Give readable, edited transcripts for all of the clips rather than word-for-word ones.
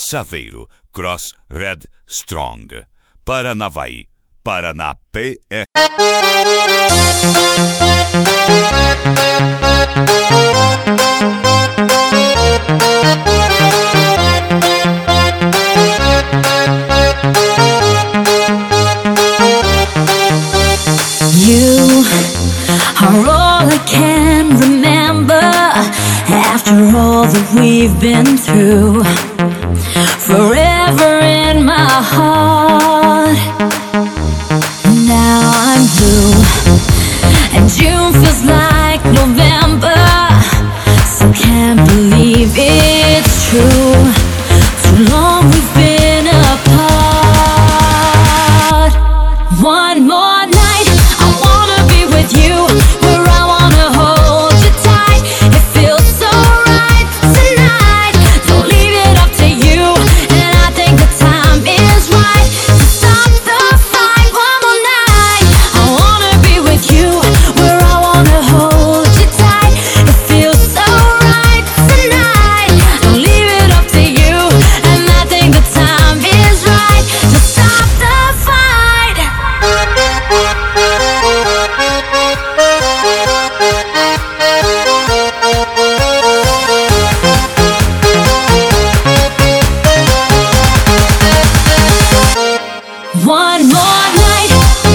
Saveiro, Cross Red Strong. Paranavaí, Paraná PE. You are all I can remember after all that we've been through. Forever in my heart. Now I'm blue, and June feels like November. So can't believe it's true. Too long we've been apart. One more night, I wanna be with you, where I wanna hold you tight. It feels so right tonight. Don't leave it up to you, and I think the time is right to stop the fight. One more night, I wanna be with you, where I wanna hold you tight. It feels so right tonight. Don't leave it up to you, and I think the time is right to stop the fight. One more night.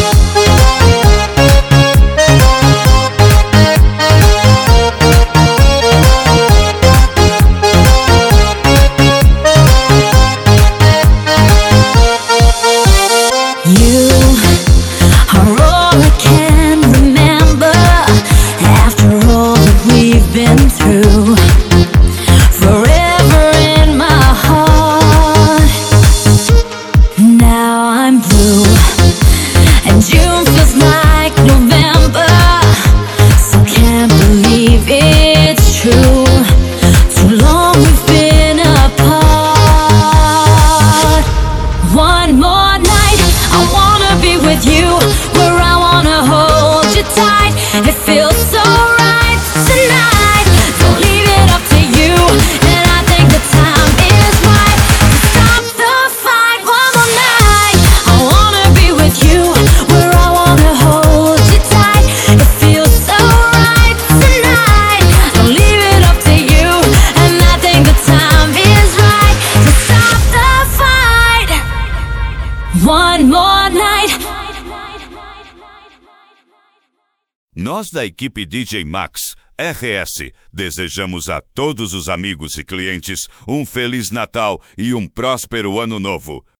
You are all I can remember after all that we've been through. Forever in my heart. Now I'm blue, and June feels like November. So can't believe it's true. Too long we've been apart. One more night, I wanna be with you, where I wanna hold you tight. It feels so right tonight. Don't leave it up to you, and I think the time is right to stop the fight. One more night, I wanna be with you, where I wanna hold you tight. It feels so right tonight. Don't leave it up to you, and I think the time is right to stop the fight. One more night. Nós da equipe DJ Max RS desejamos a todos os amigos e clientes um Feliz Natal e um próspero Ano Novo.